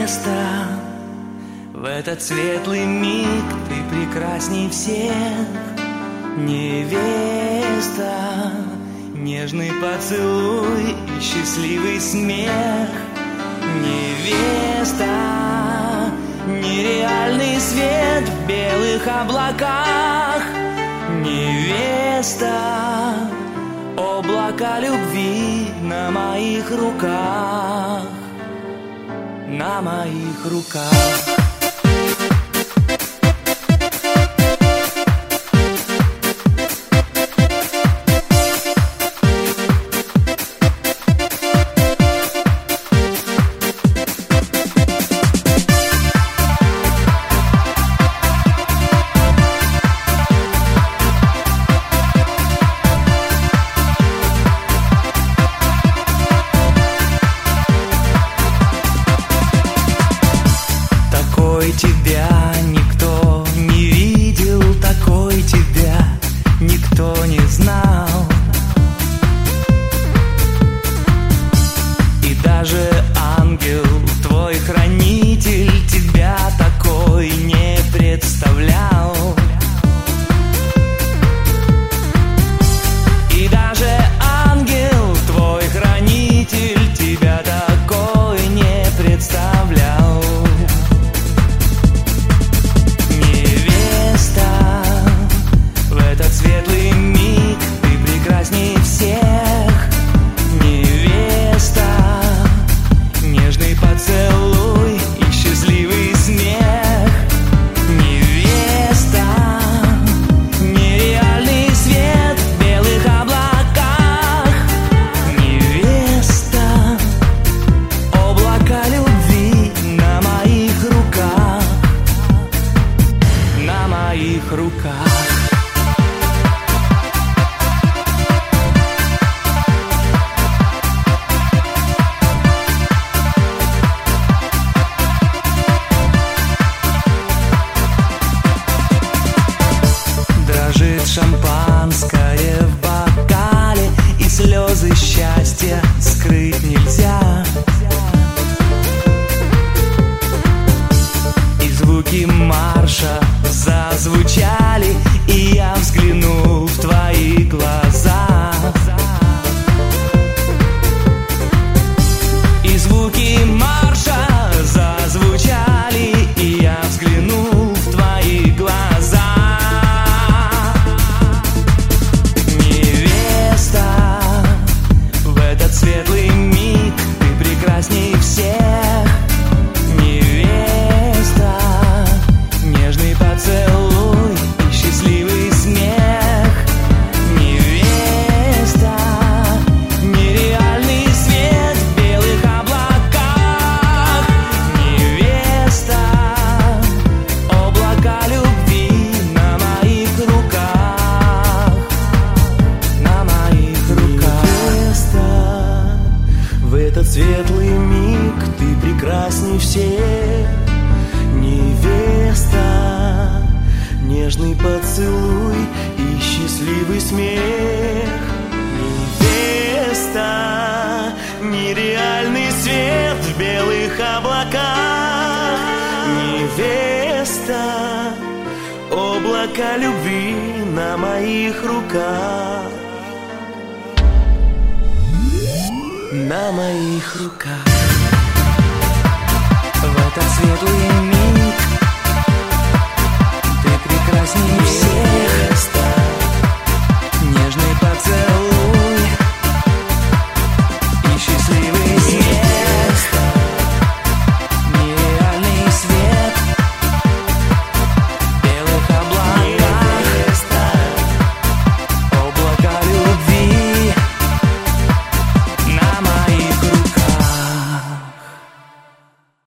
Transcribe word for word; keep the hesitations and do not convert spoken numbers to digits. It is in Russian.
невеста, в этот светлый миг ты прекрасней всех. Невеста, нежный поцелуй и счастливый смех. Невеста, нереальный свет в белых облаках. Невеста, облака любви на моих руках, на моих руках. Тебя никто не видел, такой тебя никто не знал. И даже ангел, твой хранитель, тебя такой не представлял. И даже ангел, твой хранитель, тебя такой не представлял. Светлый миг, ты прекрасней всех. Невеста, нежный поцелуй и счастливый смех. Невеста, нереальный свет в белых облаках. Невеста, облака любви на моих руках, на моих руках. Шампанское в бокале, и слезы счастья скрыть нельзя. И звуки марша зазвучали, и я взглянул в твои глаза. И звуки марша зазвучали, и я взглянул в твои глаза. Светлый миг, ты прекрасней всех. Невеста, нежный поцелуй и счастливый смех. Невеста, нереальный свет в белых облаках. Невеста, облака любви на моих руках, на моих руках. В этот светлый миг ты прекрасней всех. Невеста, нежный поцелуй и счастливый смех. Невеста, нереальный свет в белых облаках. Невеста, облака любви на моих руках, на моих руках. В этот светлый миг